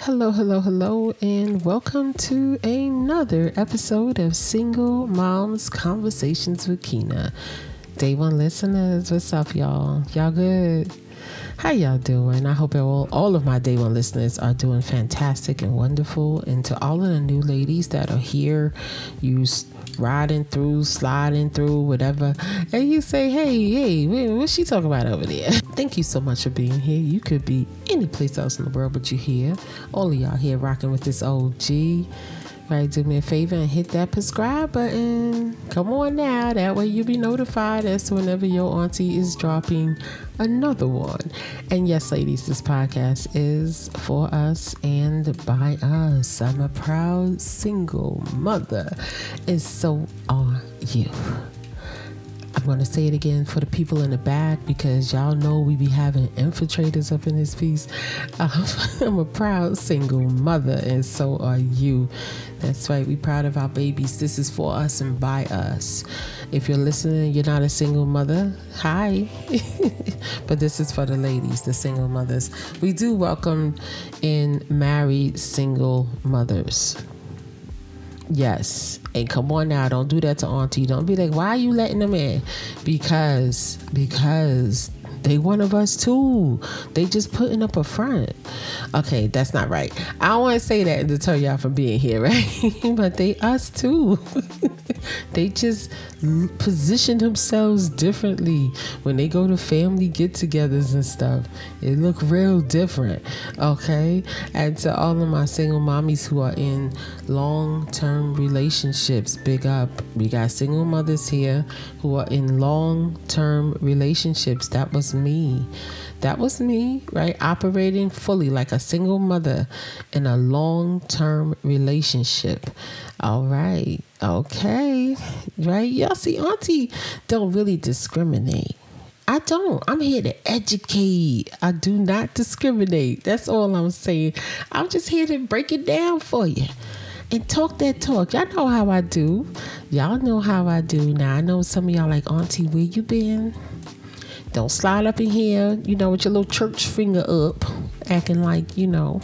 Hello, hello, hello, and welcome to another episode of Single Moms Conversations with Kina. Day one listeners, what's up, y'all? Y'all good? How y'all doing? I hope all of my day one listeners are doing fantastic and wonderful. And to all of the new ladies that are here, you riding through, sliding through, whatever, and you say, hey, what's she talking about over there? Thank you so much for being here. You could be any place else in the world, but you're here. All of y'all here rocking with this OG. Right, do me a favor and hit that subscribe button. Come on now, that way you'll be notified as to whenever your auntie is dropping another one. And yes, ladies, this podcast is for us and by us. I'm a proud single mother, and so are you. I'm going to say it again for the people in the back because y'all know we be having infiltrators up in this piece. I'm a proud single mother, and so are you. That's right. We proud of our babies. This is for us and by us. If you're listening, you're not a single mother. Hi. But this is for the ladies, the single mothers. We do welcome in married single mothers. Yes. And come on now, don't do that to auntie. Don't be like, why are you letting them in? Because they one of us too. They just putting up a front. Okay, that's not right. I don't want to say that and deter y'all from being here, right? But they us too. They just position themselves differently when they go to family get-togethers and stuff. It look real different, okay? And to all of my single mommies who are in long-term relationships, big up. We got single mothers here who are in long-term relationships. That was me, right? Operating fully like a single mother in a long-term relationship. All right. Okay. Right. Y'all see, auntie don't really discriminate. I don't. I'm here to educate. I do not discriminate. That's all I'm saying. I'm just here to break it down for you and talk that talk. Y'all know how I do. Y'all know how I do. Now, I know some of y'all like, auntie, where you been? Don't slide up in here, with your little church finger up, acting like,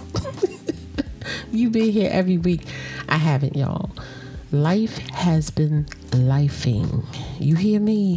you been here every week. I haven't, y'all. Life has been lifing. You hear me?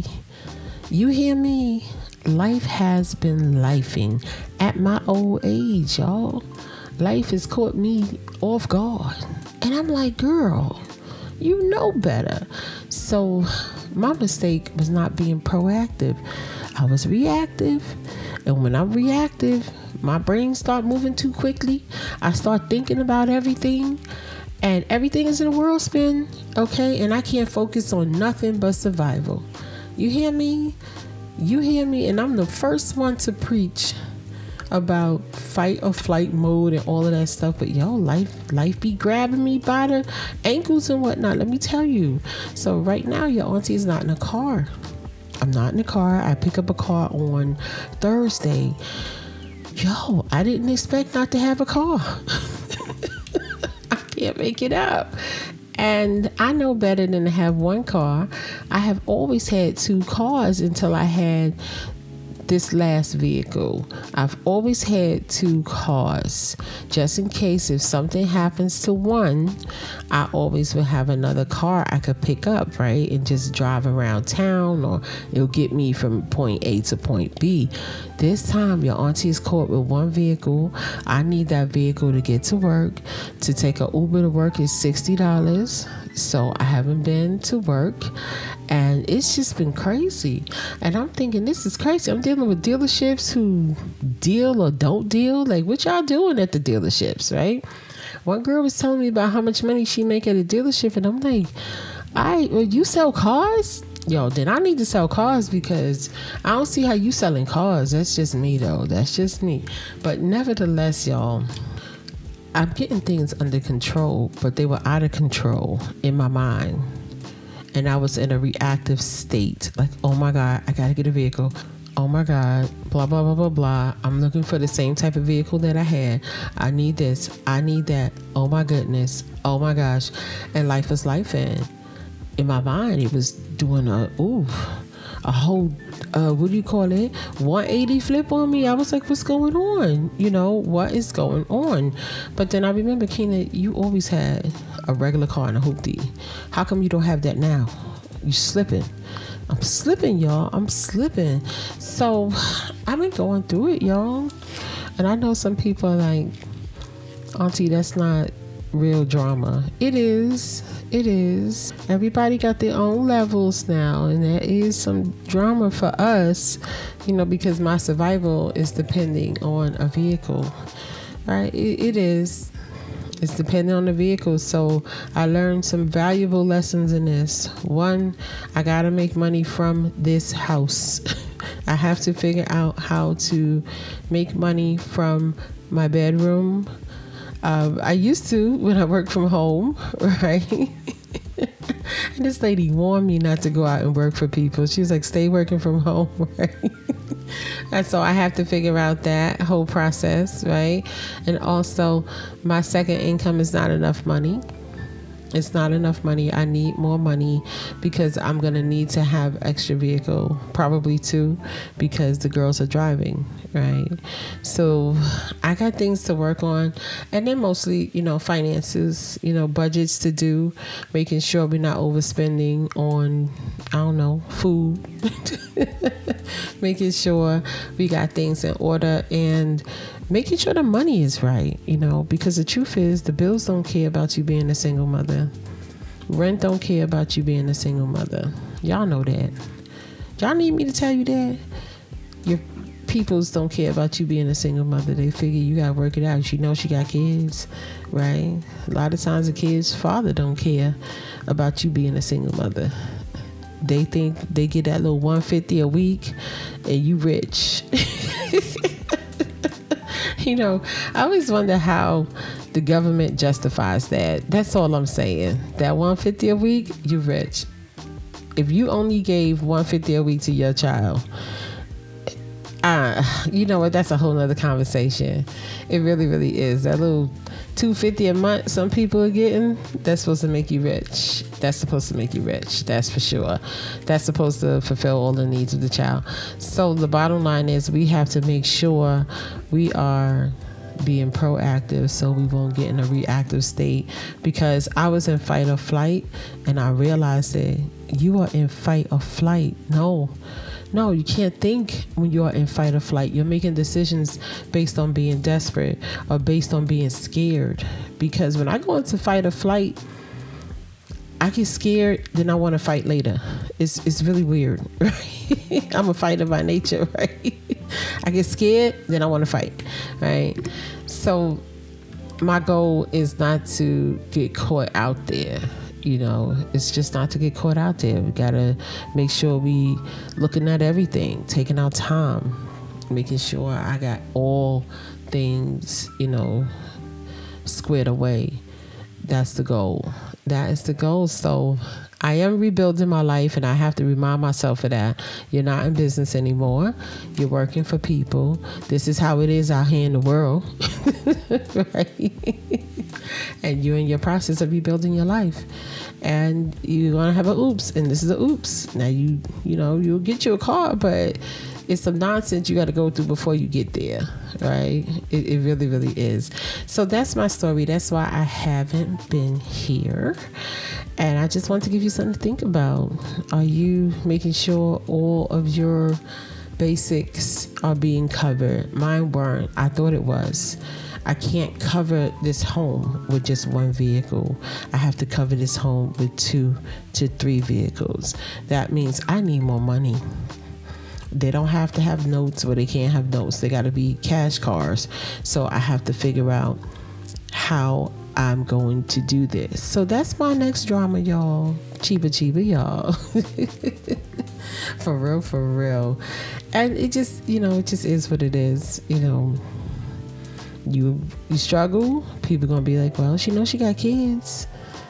Life has been lifing at my old age, y'all. Life has caught me off guard. And I'm like, girl, you know better. So my mistake was not being proactive. I was reactive. And when I'm reactive, my brain start moving too quickly. I start thinking about everything. And everything is in a whirlspin, okay? And I can't focus on nothing but survival. You hear me? And I'm the first one to preach about fight or flight mode and all of that stuff. But life be grabbing me by the ankles and whatnot. Let me tell you. So right now, your auntie is not in a car. I'm not in a car. I pick up a car on Thursday. I didn't expect not to have a car. Can't make it up. And I know better than to have one car. I have always had two cars until I had this last vehicle. I've always had two cars. Just in case if something happens to one, I always will have another car I could pick up, right? And just drive around town, or it'll get me from point A to point B. This time, your auntie is caught with one vehicle. I need that vehicle to get to work. To take an Uber to work is $60. So I haven't been to work. And it's just been crazy. And I'm thinking, this is crazy. I'm dealing with dealerships who deal or don't deal. Like, what y'all doing at the dealerships, right? One girl was telling me about how much money she make at a dealership. And I'm like, you sell cars? Then I need to sell cars because I don't see how you selling cars. That's just me, though. That's just me. But nevertheless, y'all, I'm getting things under control, but they were out of control in my mind. And I was in a reactive state. Like, oh my God, I got to get a vehicle. Oh my God, blah, blah, blah, blah, blah. I'm looking for the same type of vehicle that I had. I need this. I need that. Oh my goodness. Oh my gosh. And life was life. And in my mind, it was doing a a whole, what do you call it, 180 flip on me. I was like, what's going on? What is going on? But then I remember, Keena, you always had a regular car and a hoopty. How come you don't have that now? You slipping. I'm slipping, y'all. I'm slipping. So I've been going through it, y'all. And I know some people are like, Auntie, that's not real drama. It is. Everybody got their own levels now, and there is some drama for us, because my survival is depending on a vehicle, right? It is. It's depending on the vehicle. So I learned some valuable lessons in this. One, I got to make money from this house. I have to figure out how to make money from my bedroom. I used to when I worked from home, right? And this lady warned me not to go out and work for people. She was like, stay working from home, right? And so I have to figure out that whole process, right? And also, my second income is not enough money. It's not enough money. I need more money because I'm going to need to have extra vehicle, probably two, because the girls are driving, right? So I got things to work on. And then mostly, finances, budgets to do, making sure we're not overspending on, food, making sure we got things in order and making sure the money is right, because the truth is the bills don't care about you being a single mother. Rent don't care about you being a single mother. Y'all know that. Y'all need me to tell you that? Your peoples don't care about you being a single mother. They figure you gotta work it out. She knows she got kids, right? A lot of times the kid's father don't care about you being a single mother. They think they get that little $150 a week and you rich. I always wonder how the government justifies that. That's all I'm saying. That $150 a week, you rich. If you only gave $150 a week to your child, you know what? That's a whole nother conversation. It really, really is. That little $250 a month some people are getting, that's supposed to make you rich. That's supposed to make you rich. That's for sure. That's supposed to fulfill all the needs of the child. So the bottom line is we have to make sure we are being proactive so we won't get in a reactive state, because I was in fight or flight and I realized that you are in fight or flight. No, you can't think when you are in fight or flight. You're making decisions based on being desperate or based on being scared. Because when I go into fight or flight, I get scared, then I want to fight later. It's really weird, right? I'm a fighter by nature, right? I get scared, then I want to fight, right? So my goal is not to get caught out there. It's just not to get caught out there. We gotta make sure we looking at everything, taking our time, making sure I got all things, squared away. That's the goal. That is the goal. So I am rebuilding my life, and I have to remind myself of that. You're not in business anymore. You're working for people. This is how it is out here in the world, right? And you're in your process of rebuilding your life, and you're gonna have an oops, and this is a oops. Now you'll get you a car, but it's some nonsense you got to go through before you get there, right? It really, really is. So that's my story. That's why I haven't been here. And I just want to give you something to think about. Are you making sure all of your basics are being covered? Mine weren't. I thought it was. I can't cover this home with just one vehicle. I have to cover this home with 2 to 3 vehicles. That means I need more money. They don't have to have notes, or they can't have notes. They got to be cash cars. So I have to figure out how I'm going to do this. So that's my next drama, y'all. Chiba, y'all. For real. And it just, it just is what it is. You struggle, people gonna be like, well, she knows she got kids.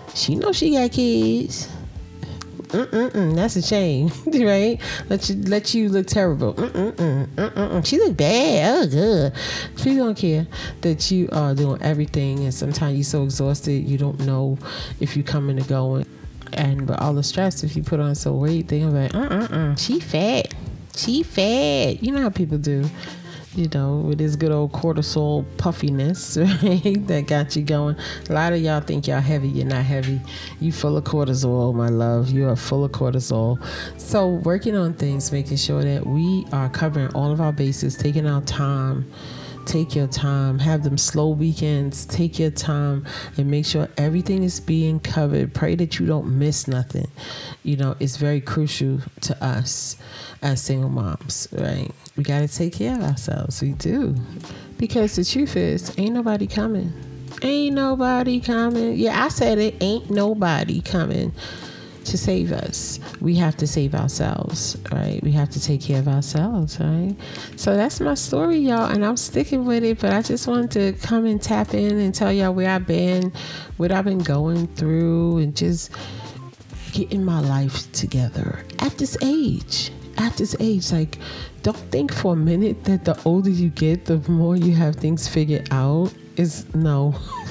That's a shame, right? Let you look terrible. She look bad. Oh, good. People don't care that you are doing everything, and sometimes you're so exhausted you don't know if you're coming or going. And with all the stress, if you put on some weight, they're like, she fat. She fat. You know how people do, you know, with this good old cortisol puffiness, right? That got you going. A lot of y'all think y'all heavy. You're not heavy. You full of cortisol, my love. You are full of cortisol. So working on things, making sure that we are covering all of our bases, taking our time. Take your time, have them slow weekends, take your time and make sure everything is being covered. Pray that you don't miss nothing. You know, it's very crucial to us as single moms, right? We got to take care of ourselves. We do. Because the truth is, ain't nobody coming. Ain't nobody coming. Yeah, I said it. Ain't nobody coming to save us. We have to save ourselves, right? We have to take care of ourselves, right? So that's my story, y'all, and I'm sticking with it. But I just wanted to come and tap in and tell y'all where I've been, what I've been going through, and just getting my life together at this age. Like, don't think for a minute that the older you get, the more you have things figured out. Is no.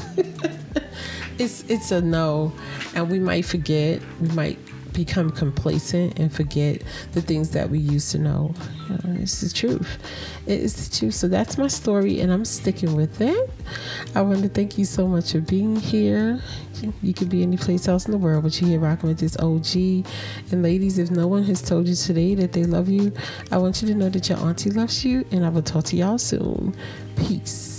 It's a no. And we might forget, we might become complacent and forget the things that we used to know. You know, it's the truth. It is the truth. So that's my story, and I'm sticking with it. I want to thank you so much for being here. You could be any place else in the world, but you're here rocking with this OG. And ladies, if no one has told you today that they love you, I want you to know that your auntie loves you, and I will talk to y'all soon. Peace.